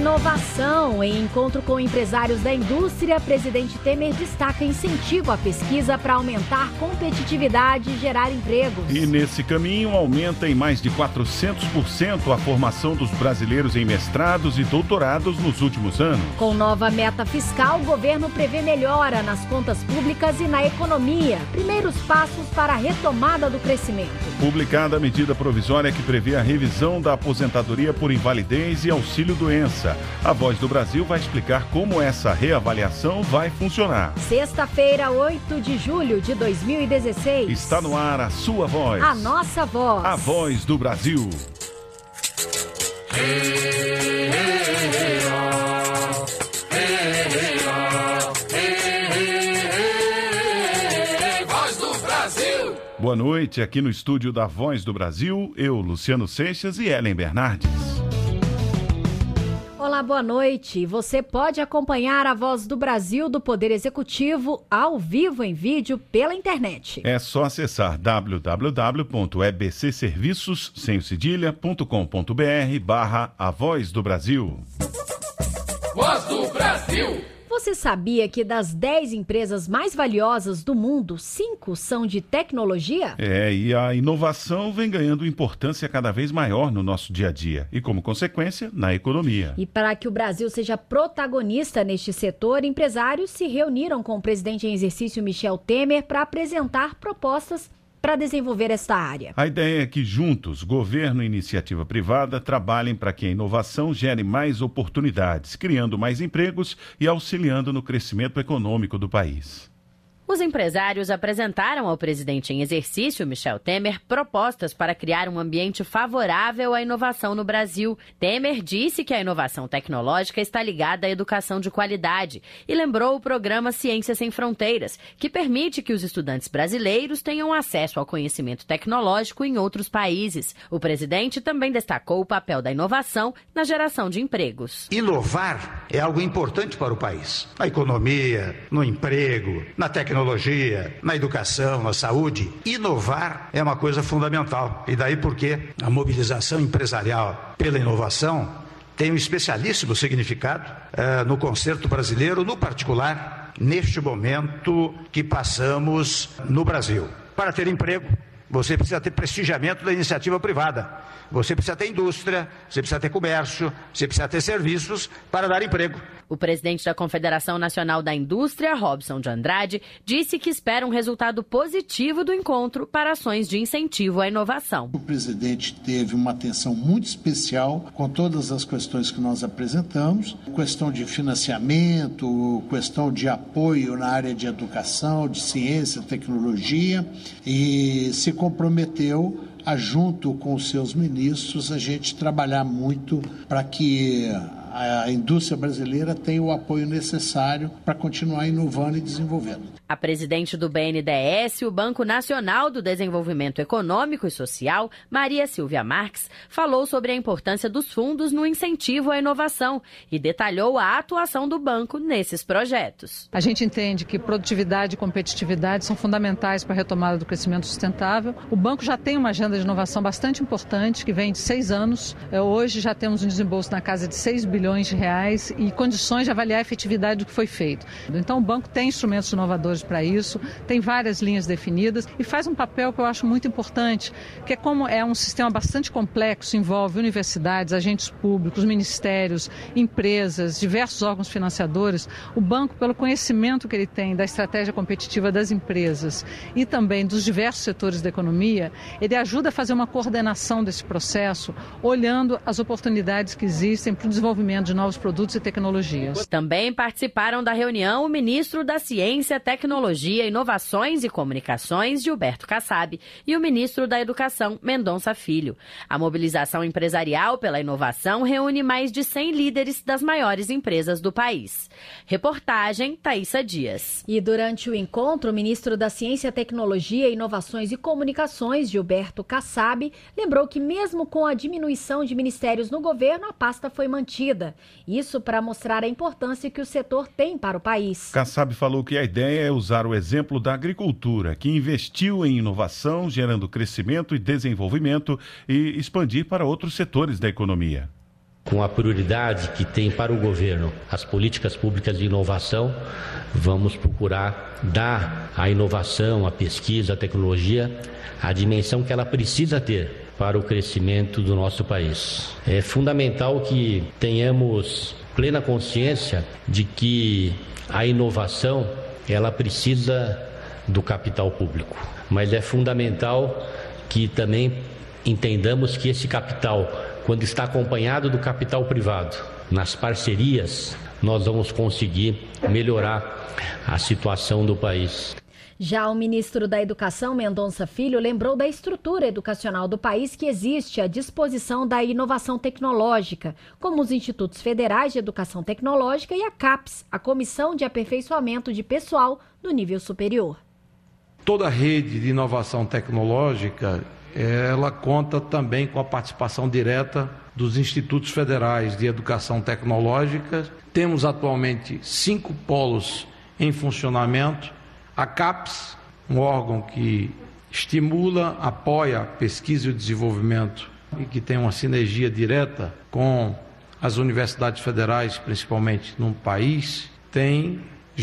Inovação. Em encontro com empresários da indústria, presidente Temer destaca incentivo à pesquisa para aumentar competitividade e gerar empregos. E nesse caminho aumenta em mais de 400% a formação dos brasileiros em mestrados e doutorados nos últimos anos. Com nova meta fiscal, o governo prevê melhora nas contas públicas e na economia. Primeiros passos para a retomada do crescimento. Publicada a medida provisória que prevê a revisão da aposentadoria por invalidez e auxílio-doença. A Voz do Brasil vai explicar como essa reavaliação vai funcionar. Sexta-feira, 8 de julho de 2016. Está no ar a sua voz. A nossa voz. A Voz do Brasil. Voz do Brasil. Boa noite, aqui no estúdio da Voz do Brasil, eu, Luciano Seixas e Ellen Bernardes. Olá, boa noite. Você pode acompanhar a Voz do Brasil do Poder Executivo ao vivo em vídeo pela internet. É só acessar www.ebcserviços.com.br/A Voz do Brasil. Voz do Brasil. Você sabia que das 10 empresas mais valiosas do mundo, 5 são de tecnologia? E a inovação vem ganhando importância cada vez maior no nosso dia a dia e, como consequência, na economia. E para que o Brasil seja protagonista neste setor, empresários se reuniram com o presidente em exercício Michel Temer para apresentar propostas para desenvolver esta área. A ideia é que juntos, governo e iniciativa privada, trabalhem para que a inovação gere mais oportunidades, criando mais empregos e auxiliando no crescimento econômico do país. Os empresários apresentaram ao presidente em exercício, Michel Temer, propostas para criar um ambiente favorável à inovação no Brasil. Temer disse que a inovação tecnológica está ligada à educação de qualidade e lembrou o programa Ciência Sem Fronteiras, que permite que os estudantes brasileiros tenham acesso ao conhecimento tecnológico em outros países. O presidente também destacou o papel da inovação na geração de empregos. Inovar é algo importante para o país. Na economia, no emprego, na tecnologia, na educação, na saúde. Inovar é uma coisa fundamental. E daí porque a mobilização empresarial pela inovação tem um especialíssimo significado no concerto brasileiro, no particular, neste momento que passamos no Brasil. Para ter emprego, você precisa ter prestigiamento da iniciativa privada. Você precisa ter indústria, você precisa ter comércio, você precisa ter serviços para dar emprego. O presidente da Confederação Nacional da Indústria, Robson de Andrade, disse que espera um resultado positivo do encontro para ações de incentivo à inovação. O presidente teve uma atenção muito especial com todas as questões que nós apresentamos, questão de financiamento, questão de apoio na área de educação, de ciência, tecnologia, e se comprometeu a, junto com os seus ministros, a gente trabalhar muito para que a indústria brasileira tenha o apoio necessário para continuar inovando e desenvolvendo. A presidente do BNDES, o Banco Nacional do Desenvolvimento Econômico e Social, Maria Silvia Marques, falou sobre a importância dos fundos no incentivo à inovação e detalhou a atuação do banco nesses projetos. A gente entende que produtividade e competitividade são fundamentais para a retomada do crescimento sustentável. O banco já tem uma agenda de inovação bastante importante, que vem de 6 anos. Hoje já temos um desembolso na casa de 6 bilhões de reais e condições de avaliar a efetividade do que foi feito. Então o banco tem instrumentos inovadores para isso, tem várias linhas definidas e faz um papel que eu acho muito importante, que é como é um sistema bastante complexo, envolve universidades, agentes públicos, ministérios, empresas, diversos órgãos financiadores. O banco, pelo conhecimento que ele tem da estratégia competitiva das empresas e também dos diversos setores da economia, ele ajuda a fazer uma coordenação desse processo, olhando as oportunidades que existem para o desenvolvimento de novos produtos e tecnologias. Também participaram da reunião o ministro da Ciência, Tecnologia, Inovações e Comunicações, Gilberto Kassab, e o ministro da Educação, Mendonça Filho. A mobilização empresarial pela inovação reúne mais de 100 líderes das maiores empresas do país. Reportagem, Thaísa Dias. E durante o encontro, o ministro da Ciência, Tecnologia, Inovações e Comunicações, Gilberto Kassab, lembrou que mesmo com a diminuição de ministérios no governo, a pasta foi mantida. Isso para mostrar a importância que o setor tem para o país. Kassab falou que a ideia é usar o exemplo da agricultura, que investiu em inovação, gerando crescimento e desenvolvimento, e expandir para outros setores da economia. Com a prioridade que tem para o governo as políticas públicas de inovação, vamos procurar dar à inovação, à pesquisa, à tecnologia, a dimensão que ela precisa ter para o crescimento do nosso país. É fundamental que tenhamos plena consciência de que a inovação, ela precisa do capital público, mas é fundamental que também entendamos que esse capital, quando está acompanhado do capital privado, nas parcerias, nós vamos conseguir melhorar a situação do país. Já o ministro da Educação, Mendonça Filho, lembrou da estrutura educacional do país que existe à disposição da inovação tecnológica, como os Institutos Federais de Educação Tecnológica e a CAPES, a Comissão de Aperfeiçoamento de Pessoal do Nível Superior. Toda a rede de inovação tecnológica, ela conta também com a participação direta dos Institutos Federais de Educação Tecnológica. Temos atualmente 5 polos em funcionamento. A CAPES, um órgão que estimula, apoia a pesquisa e o desenvolvimento e que tem uma sinergia direta com as universidades federais, principalmente no país, tem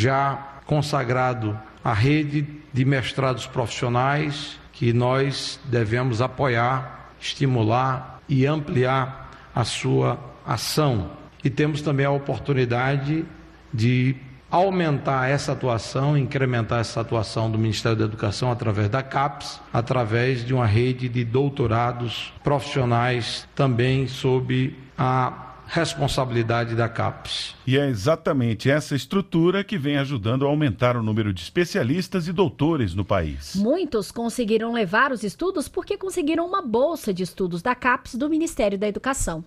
já consagrado a rede de mestrados profissionais que nós devemos apoiar, estimular e ampliar a sua ação. E temos também a oportunidade de aumentar essa atuação, incrementar essa atuação do Ministério da Educação através da CAPES, através de uma rede de doutorados profissionais também sob a responsabilidade da CAPES. E é exatamente essa estrutura que vem ajudando a aumentar o número de especialistas e doutores no país. Muitos conseguiram levar os estudos porque conseguiram uma bolsa de estudos da CAPES do Ministério da Educação.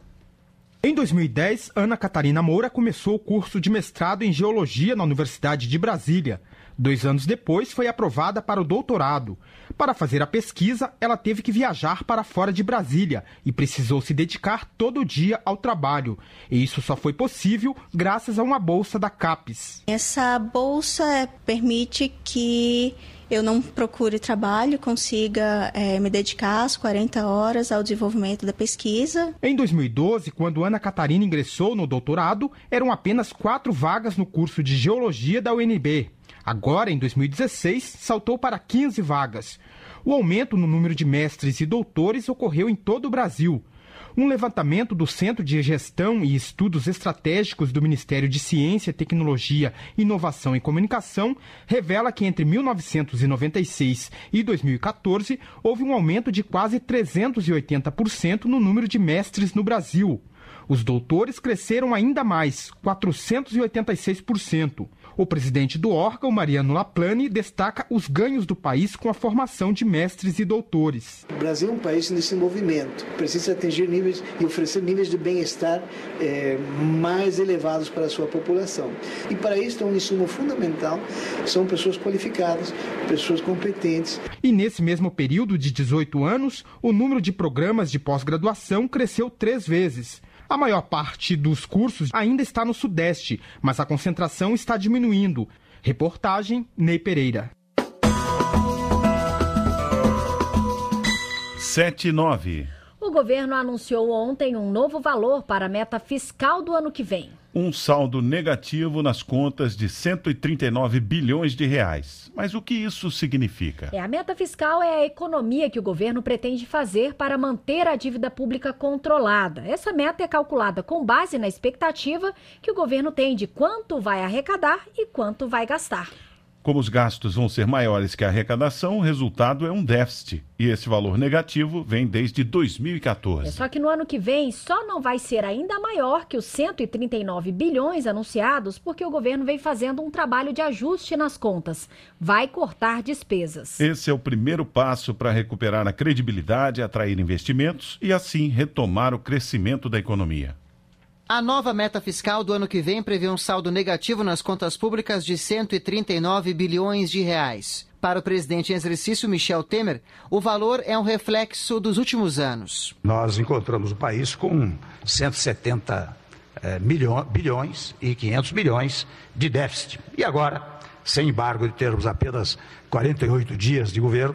Em 2010, Ana Catarina Moura começou o curso de mestrado em Geologia na Universidade de Brasília. 2 anos depois, foi aprovada para o doutorado. Para fazer a pesquisa, ela teve que viajar para fora de Brasília e precisou se dedicar todo dia ao trabalho. E isso só foi possível graças a uma bolsa da CAPES. Essa bolsa permite que eu não procure trabalho, consiga me dedicar às 40 horas ao desenvolvimento da pesquisa. Em 2012, quando Ana Catarina ingressou no doutorado, eram apenas 4 vagas no curso de Geologia da UNB. Agora, em 2016, saltou para 15 vagas. O aumento no número de mestres e doutores ocorreu em todo o Brasil. Um levantamento do Centro de Gestão e Estudos Estratégicos do Ministério de Ciência, Tecnologia, Inovação e Comunicação revela que entre 1996 e 2014 houve um aumento de quase 380% no número de mestres no Brasil. Os doutores cresceram ainda mais, 486%. O presidente do órgão, Mariano Laplane, destaca os ganhos do país com a formação de mestres e doutores. O Brasil é um país nesse movimento, precisa atingir níveis e oferecer níveis de bem-estar mais elevados para a sua população. E para isso, um insumo fundamental são pessoas qualificadas, pessoas competentes. E nesse mesmo período de 18 anos, o número de programas de pós-graduação cresceu 3 vezes. A maior parte dos cursos ainda está no Sudeste, mas a concentração está diminuindo. Reportagem, Ney Pereira. 7:09. O governo anunciou ontem um novo valor para a meta fiscal do ano que vem. Um saldo negativo nas contas de 139 bilhões de reais. Mas o que isso significa? A meta fiscal é a economia que o governo pretende fazer para manter a dívida pública controlada. Essa meta é calculada com base na expectativa que o governo tem de quanto vai arrecadar e quanto vai gastar. Como os gastos vão ser maiores que a arrecadação, o resultado é um déficit. E esse valor negativo vem desde 2014. Só que no ano que vem só não vai ser ainda maior que os 139 bilhões anunciados, porque o governo vem fazendo um trabalho de ajuste nas contas. Vai cortar despesas. Esse é o primeiro passo para recuperar a credibilidade, atrair investimentos e assim retomar o crescimento da economia. A nova meta fiscal do ano que vem prevê um saldo negativo nas contas públicas de 139 bilhões de reais. Para o presidente em exercício, Michel Temer, o valor é um reflexo dos últimos anos. Nós encontramos o país com 170 bilhões e 500 bilhões de déficit. E agora, sem embargo de termos apenas 48 dias de governo,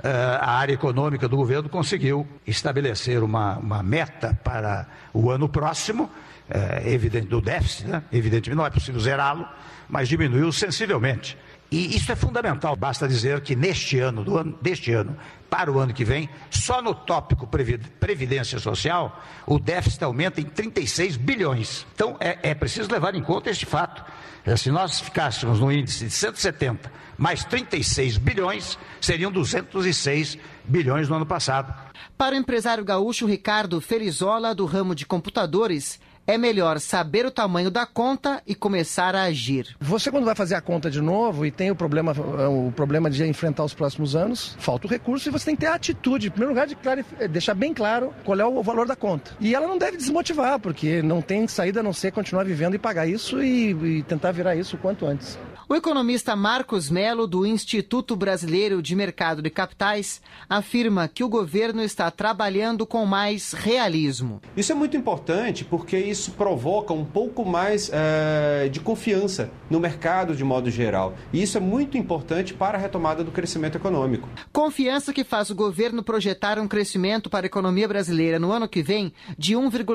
a área econômica do governo conseguiu estabelecer uma meta para o ano próximo, evidente, do déficit, né? Evidentemente não é possível zerá-lo, mas diminuiu sensivelmente. E isso é fundamental. Basta dizer que deste ano para o ano que vem, só no tópico Previdência Social, o déficit aumenta em 36 bilhões. Então, é preciso levar em conta este fato. Se nós ficássemos no índice de 170 mais 36 bilhões, seriam 206 bilhões no ano passado. Para o empresário gaúcho Ricardo Felizola, do ramo de computadores, é melhor saber o tamanho da conta e começar a agir. Você, quando vai fazer a conta de novo e tem o problema de enfrentar os próximos anos, falta o recurso e você tem que ter a atitude, em primeiro lugar, de deixar bem claro qual é o valor da conta. E ela não deve desmotivar, porque não tem saída a não ser continuar vivendo e pagar isso e tentar virar isso o quanto antes. O economista Marcos Melo, do Instituto Brasileiro de Mercado de Capitais, afirma que o governo está trabalhando com mais realismo. Isso é muito importante porque isso provoca um pouco mais de confiança no mercado de modo geral. E isso é muito importante para a retomada do crescimento econômico. Confiança que faz o governo projetar um crescimento para a economia brasileira no ano que vem de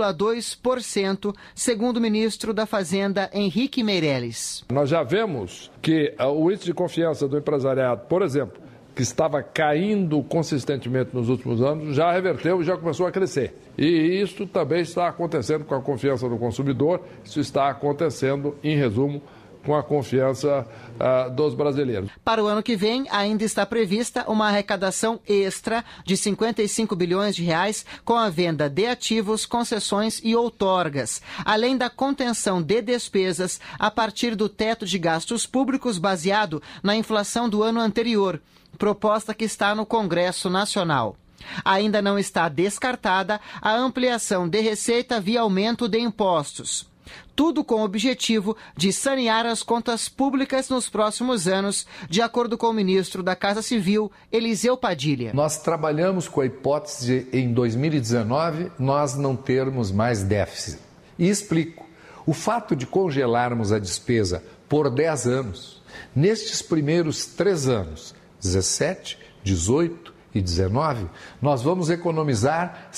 1,2%, segundo o ministro da Fazenda, Henrique Meirelles. Nós já vemos que o índice de confiança do empresariado, por exemplo, que estava caindo consistentemente nos últimos anos, já reverteu e já começou a crescer. E isso também está acontecendo com a confiança do consumidor, isso está acontecendo, em resumo, com a confiança dos brasileiros. Para o ano que vem, ainda está prevista uma arrecadação extra de 55 bilhões de reais com a venda de ativos, concessões e outorgas, além da contenção de despesas a partir do teto de gastos públicos baseado na inflação do ano anterior, proposta que está no Congresso Nacional. Ainda não está descartada a ampliação de receita via aumento de impostos. Tudo com o objetivo de sanear as contas públicas nos próximos anos, de acordo com o ministro da Casa Civil, Eliseu Padilha. Nós trabalhamos com a hipótese de, em 2019, nós não termos mais déficit. E explico. O fato de congelarmos a despesa por 10 anos, nestes primeiros 3 anos, 17, 18 e 19, nós vamos economizar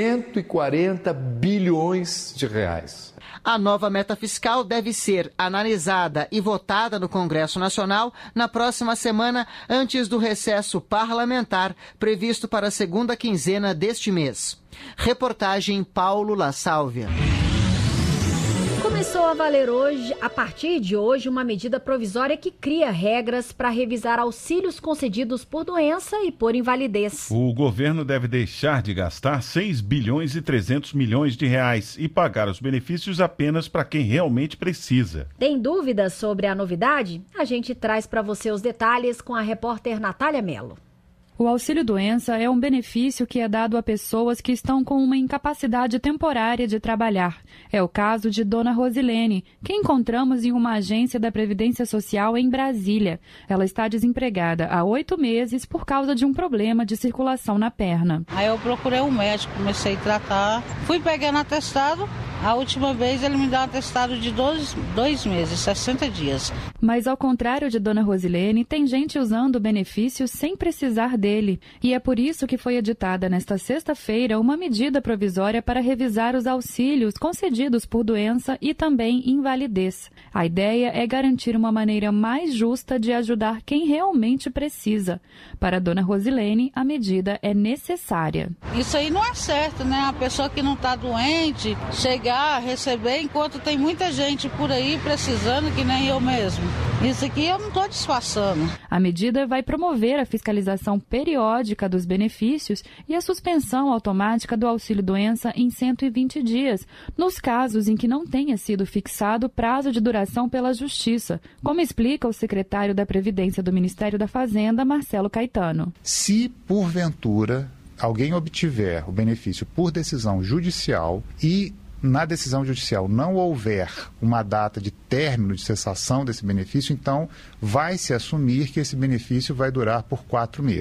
140 bilhões de reais. A nova meta fiscal deve ser analisada e votada no Congresso Nacional na próxima semana, antes do recesso parlamentar previsto para a segunda quinzena deste mês. Reportagem Paulo La Sálvia. Começou a valer hoje, a partir de hoje, uma medida provisória que cria regras para revisar auxílios concedidos por doença e por invalidez. O governo deve deixar de gastar 6 bilhões e 300 milhões de reais e pagar os benefícios apenas para quem realmente precisa. Tem dúvidas sobre a novidade? A gente traz para você os detalhes com a repórter Natália Mello. O auxílio-doença é um benefício que é dado a pessoas que estão com uma incapacidade temporária de trabalhar. É o caso de Dona Rosilene, que encontramos em uma agência da Previdência Social em Brasília. Ela está desempregada há 8 meses por causa de um problema de circulação na perna. Aí eu procurei um médico, comecei a tratar, fui pegando atestado. A última vez ele me deu um atestado de 2 meses, 60 dias. Mas ao contrário de Dona Rosilene, tem gente usando o benefício sem precisar dele. E é por isso que foi editada nesta sexta-feira uma medida provisória para revisar os auxílios concedidos por doença e também invalidez. A ideia é garantir uma maneira mais justa de ajudar quem realmente precisa. Para Dona Rosilene, a medida é necessária. Isso aí não é certo, né? A pessoa que não está doente chegar a receber, enquanto tem muita gente por aí precisando, que nem eu mesmo. Isso aqui eu não estou disfarçando. A medida vai promover a fiscalização periódica dos benefícios e a suspensão automática do auxílio-doença em 120 dias, nos casos em que não tenha sido fixado prazo de duração pela Justiça, como explica o secretário da Previdência do Ministério da Fazenda, Marcelo Caetano. Se, porventura, alguém obtiver o benefício por decisão judicial e na decisão judicial não houver uma data de término de cessação desse benefício, então vai se assumir que esse benefício vai durar por 4 meses.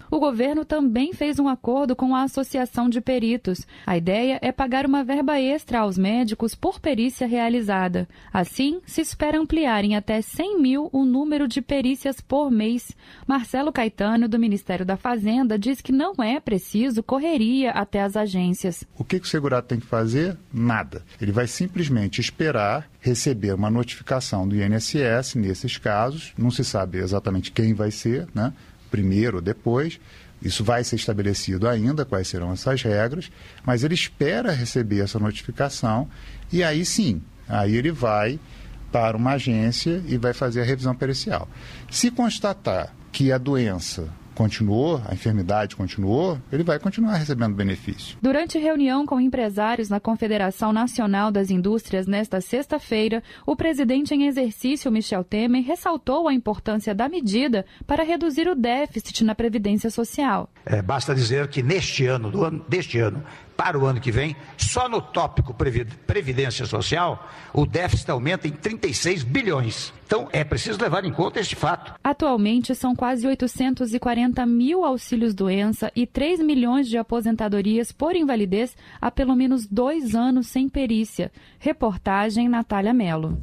O governo também fez um acordo com a Associação de Peritos. A ideia é pagar uma verba extra aos médicos por perícia realizada. Assim, se espera ampliar em até 100 mil o número de perícias por mês. Marcelo Caetano, do Ministério da Fazenda, diz que não é preciso correria até as agências. O que o segurado tem que fazer? Nada. Ele vai simplesmente esperar receber uma notificação do INSS nesses casos. Não se sabe exatamente quem vai ser, né? Primeiro ou depois. Isso vai ser estabelecido ainda, quais serão essas regras, mas ele espera receber essa notificação e aí sim, aí ele vai para uma agência e vai fazer a revisão pericial. Se constatar que a doença continuou, a enfermidade continuou, ele vai continuar recebendo benefício. Durante reunião com empresários na Confederação Nacional das Indústrias nesta sexta-feira, o presidente em exercício, Michel Temer, ressaltou a importância da medida para reduzir o déficit na Previdência Social. Basta dizer que deste ano para o ano que vem, só no tópico Previdência Social, o déficit aumenta em 36 bilhões. Então, é preciso levar em conta este fato. Atualmente, são quase 840 mil auxílios-doença e 3 milhões de aposentadorias por invalidez há pelo menos 2 anos sem perícia. Reportagem Natália Mello.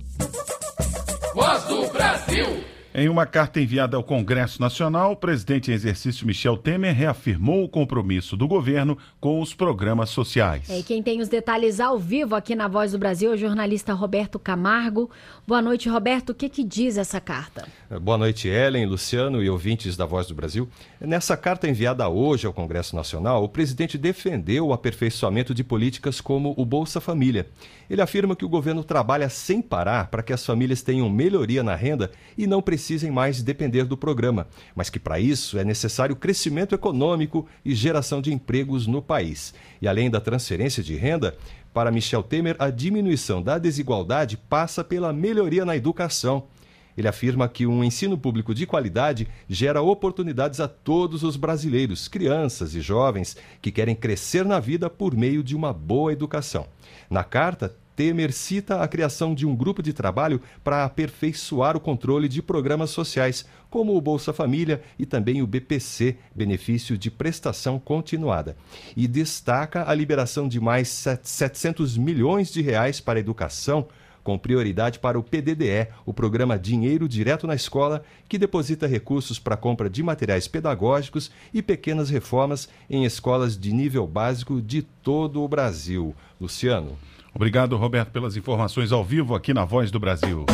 Voz do Brasil. Em uma carta enviada ao Congresso Nacional, o presidente em exercício Michel Temer reafirmou o compromisso do governo com os programas sociais. E quem tem os detalhes ao vivo aqui na Voz do Brasil é o jornalista Roberto Camargo. Boa noite, Roberto. O que diz essa carta? Boa noite, Ellen, Luciano e ouvintes da Voz do Brasil. Nessa carta enviada hoje ao Congresso Nacional, o presidente defendeu o aperfeiçoamento de políticas como o Bolsa Família. Ele afirma que o governo trabalha sem parar para que as famílias tenham melhoria na renda e não precisem mais depender do programa, mas que para isso é necessário crescimento econômico e geração de empregos no país. E além da transferência de renda, para Michel Temer, a diminuição da desigualdade passa pela melhoria na educação. Ele afirma que um ensino público de qualidade gera oportunidades a todos os brasileiros, crianças e jovens que querem crescer na vida por meio de uma boa educação. Na carta, Temer cita a criação de um grupo de trabalho para aperfeiçoar o controle de programas sociais, como o Bolsa Família e também o BPC, Benefício de Prestação Continuada. E destaca a liberação de mais 700 milhões de reais para a educação, com prioridade para o PDDE, o programa Dinheiro Direto na Escola, que deposita recursos para a compra de materiais pedagógicos e pequenas reformas em escolas de nível básico de todo o Brasil. Luciano. Obrigado, Roberto, pelas informações ao vivo aqui na Voz do Brasil.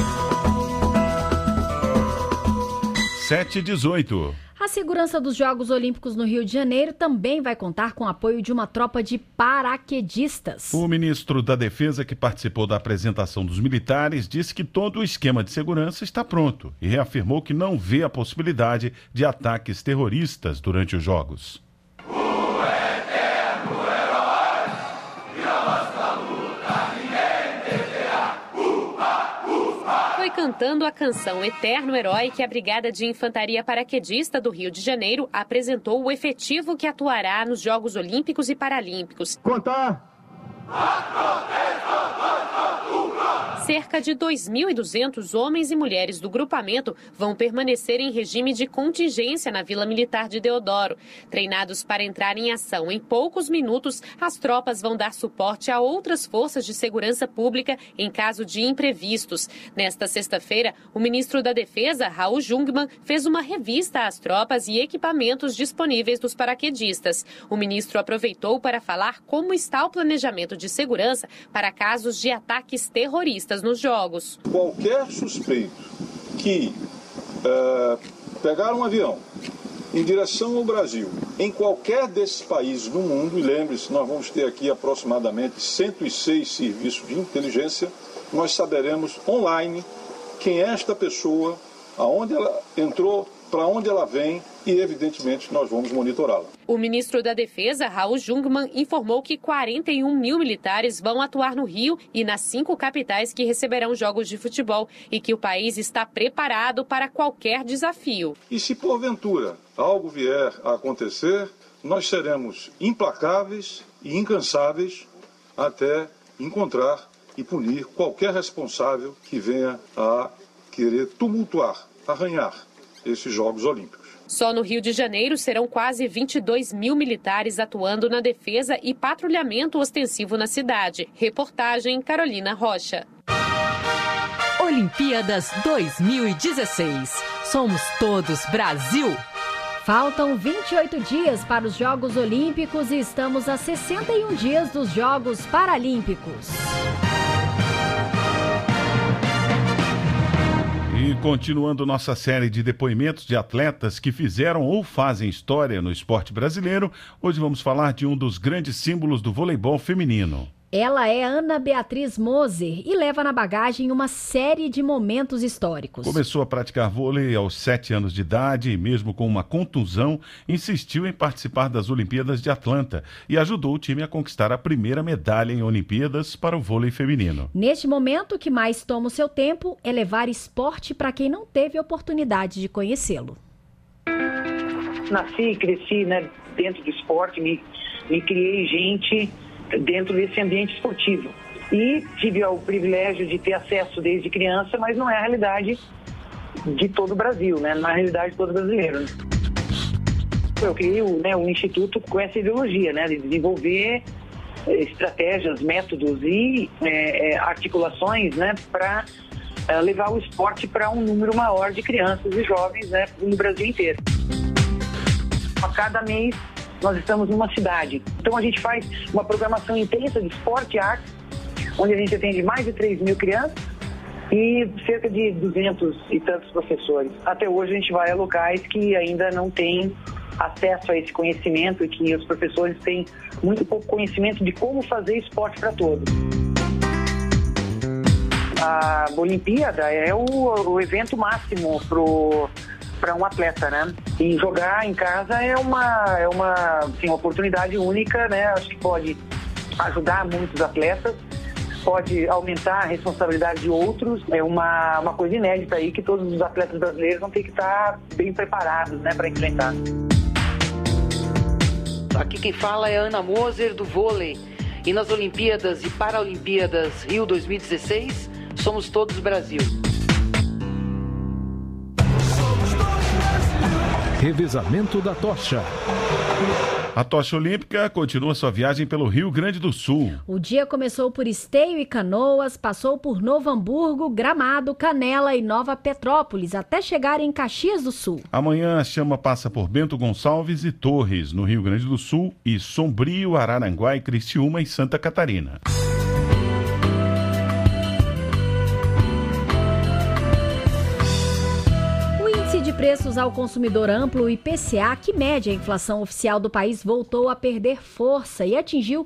7h18. A segurança dos Jogos Olímpicos no Rio de Janeiro também vai contar com o apoio de uma tropa de paraquedistas. O ministro da Defesa, que participou da apresentação dos militares, disse que todo o esquema de segurança está pronto e reafirmou que não vê a possibilidade de ataques terroristas durante os Jogos. Cantando a canção Eterno Herói que a Brigada de Infantaria Paraquedista do Rio de Janeiro apresentou o efetivo que atuará nos Jogos Olímpicos e Paralímpicos. Contar! Cerca de 2.200 homens e mulheres do grupamento vão permanecer em regime de contingência na Vila Militar de Deodoro. Treinados para entrar em ação em poucos minutos, as tropas vão dar suporte a outras forças de segurança pública em caso de imprevistos. Nesta sexta-feira, o ministro da Defesa, Raul Jungmann, fez uma revista às tropas e equipamentos disponíveis dos paraquedistas. O ministro aproveitou para falar como está o planejamento de segurança para casos de ataques terroristas nos Jogos. Qualquer suspeito que pegar um avião em direção ao Brasil, em qualquer desses países do mundo, e lembre-se, nós vamos ter aqui aproximadamente 106 serviços de inteligência, nós saberemos online quem é esta pessoa, aonde ela entrou, para onde ela vem e, evidentemente, nós vamos monitorá-la. O ministro da Defesa, Raul Jungmann, informou que 41 mil militares vão atuar no Rio e nas 5 capitais que receberão jogos de futebol e que o país está preparado para qualquer desafio. E se porventura algo vier a acontecer, nós seremos implacáveis e incansáveis até encontrar e punir qualquer responsável que venha a querer tumultuar, arranhar esses Jogos Olímpicos. Só no Rio de Janeiro serão quase 22 mil militares atuando na defesa e patrulhamento ostensivo na cidade. Reportagem Carolina Rocha. Olimpíadas 2016. Somos todos Brasil. Faltam 28 dias para os Jogos Olímpicos e estamos a 61 dias dos Jogos Paralímpicos. E continuando nossa série de depoimentos de atletas que fizeram ou fazem história no esporte brasileiro, hoje vamos falar de um dos grandes símbolos do voleibol feminino. Ela é Ana Beatriz Moser e leva na bagagem uma série de momentos históricos. Começou a praticar vôlei aos 7 anos de idade e mesmo com uma contusão, insistiu em participar das Olimpíadas de Atlanta e ajudou o time a conquistar a primeira medalha em Olimpíadas para o vôlei feminino. Neste momento, o que mais toma o seu tempo é levar esporte para quem não teve oportunidade de conhecê-lo. Nasci e cresci, dentro do esporte, me criei gente dentro desse ambiente esportivo. E tive o privilégio de ter acesso desde criança, mas não é a realidade de todo o Brasil, não é a realidade de todo brasileiro. Eu criei o Instituto com essa ideologia, de desenvolver estratégias, métodos e articulações para levar o esporte para um número maior de crianças e jovens no Brasil inteiro. A cada mês nós estamos numa cidade. Então a gente faz uma programação intensa de esporte e arte, onde a gente atende mais de 3 mil crianças e cerca de 200 e tantos professores. Até hoje a gente vai a locais que ainda não têm acesso a esse conhecimento e que os professores têm muito pouco conhecimento de como fazer esporte para todos. A Olimpíada é o evento máximo para um atleta, E jogar em casa é uma oportunidade única, Acho que pode ajudar muitos atletas, pode aumentar a responsabilidade de outros. É uma coisa inédita aí que todos os atletas brasileiros vão ter que estar bem preparados, para enfrentar. Aqui quem fala é a Ana Moser, do vôlei. E nas Olimpíadas e Paralimpíadas Rio 2016, somos todos Brasil. Revezamento da tocha. A tocha olímpica continua sua viagem pelo Rio Grande do Sul. O dia começou por Esteio e Canoas, passou por Novo Hamburgo, Gramado, Canela e Nova Petrópolis, até chegar em Caxias do Sul. Amanhã a chama passa por Bento Gonçalves e Torres, no Rio Grande do Sul, e Sombrio, Araranguá e Criciúma, em Santa Catarina. De preços ao consumidor amplo, o IPCA, que mede a inflação oficial do país, voltou a perder força e atingiu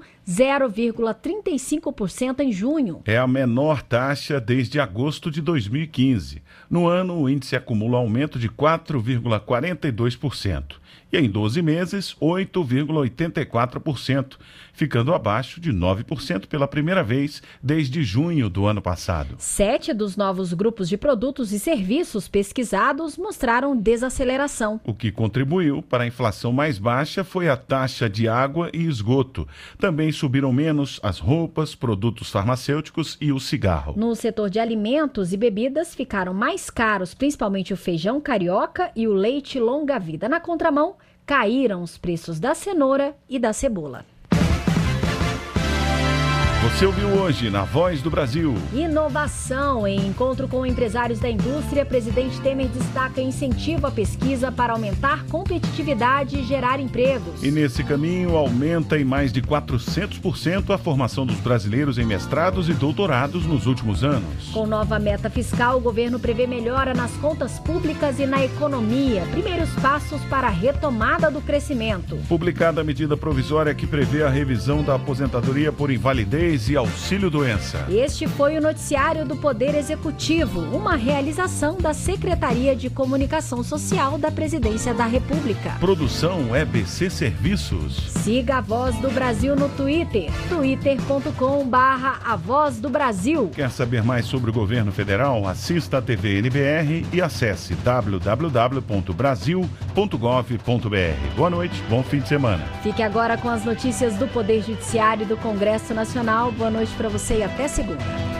0,35% em junho. É a menor taxa desde agosto de 2015. No ano, o índice acumula aumento de 4,42%. E em 12 meses, 8,84%, ficando abaixo de 9% pela primeira vez desde junho do ano passado. 7 dos novos grupos de produtos e serviços pesquisados mostraram desaceleração. O que contribuiu para a inflação mais baixa foi a taxa de água e esgoto. Também subiram menos as roupas, produtos farmacêuticos e o cigarro. No setor de alimentos e bebidas ficaram mais caros, principalmente o feijão carioca e o leite longa-vida. Na contramão, caíram os preços da cenoura e da cebola. Você ouviu hoje na Voz do Brasil. Inovação. Em encontro com empresários da indústria, presidente Temer destaca incentivo à pesquisa para aumentar competitividade e gerar empregos. E nesse caminho aumenta em mais de 400% a formação dos brasileiros em mestrados e doutorados nos últimos anos. Com nova meta fiscal, o governo prevê melhora nas contas públicas e na economia. Primeiros passos para a retomada do crescimento. Publicada a medida provisória que prevê a revisão da aposentadoria por invalidez e auxílio-doença. Este foi o noticiário do Poder Executivo, uma realização da Secretaria de Comunicação Social da Presidência da República. Produção EBC Serviços. Siga a Voz do Brasil no Twitter, twitter.com/A Voz do Brasil. Quer saber mais sobre o governo federal? Assista a TV NBR e acesse www.brasil.gov.br. Boa noite, bom fim de semana. Fique agora com as notícias do Poder Judiciário e do Congresso Nacional. Boa noite para você e até segunda.